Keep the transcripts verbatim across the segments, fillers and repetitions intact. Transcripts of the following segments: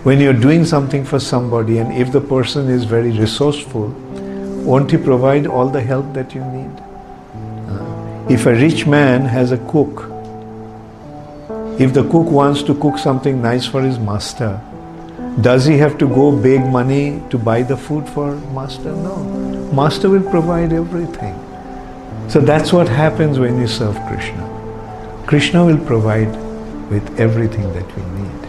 When you're doing something for somebody and if the person is very resourceful, won't he provide all the help that you need? Uh, if a rich man has a cook, if the cook wants to cook something nice for his master, does he have to go beg money to buy the food for master? No. Master will provide everything. So that's what happens when you serve Krishna. Krishna will provide with everything that we need.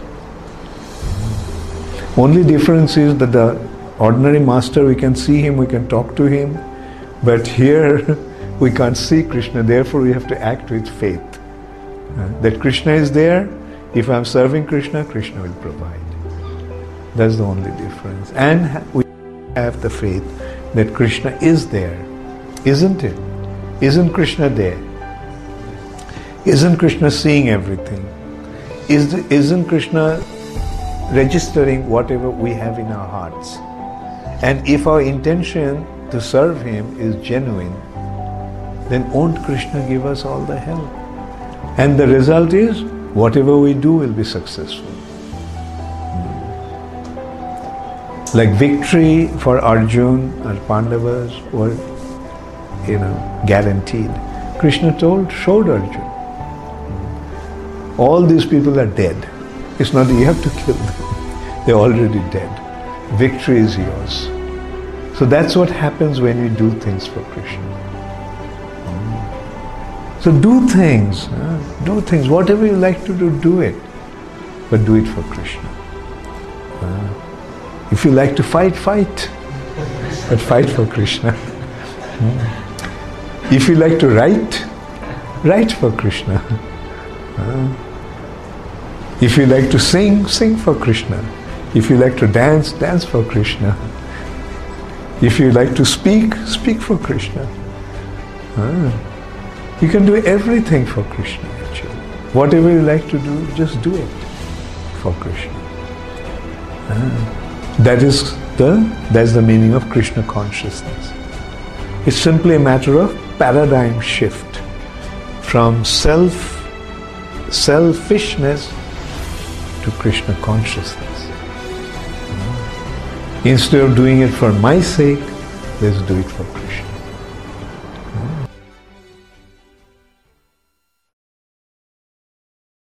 Only difference is that the ordinary master, we can see him, we can talk to him, but here we can't see Krishna, therefore we have to act with faith. Uh, that Krishna is there, if I'm serving Krishna, Krishna will provide. That's the only difference. And we have the faith that Krishna is there, isn't it? Isn't Krishna there? Isn't Krishna seeing everything? Is the, isn't Krishna registering whatever we have in our hearts? And if our intention to serve Him is genuine, then won't Krishna give us all the help? And the result is, whatever we do will be successful. Like victory for Arjun or Pandavas were, you know, guaranteed. Krishna told, showed Arjun. All these people are dead. It's not that you have to kill them. They're already dead. Victory is yours. So that's what happens when we do things for Krishna. So do things. Uh, do things. Whatever you like to do, do it. But do it for Krishna. Uh, if you like to fight, fight. But fight for Krishna. Hmm. If you like to write, write for Krishna. Uh, if you like to sing, sing for Krishna. If you like to dance, dance for Krishna. If you like to speak, speak for Krishna. Uh, you can do everything for Krishna actually. Whatever you like to do, just do it for Krishna. Uh, that is the that's the meaning of Krishna consciousness. It's simply a matter of paradigm shift from self selfishness to Krishna consciousness. Uh, instead of doing it for my sake, let's do it for Krishna.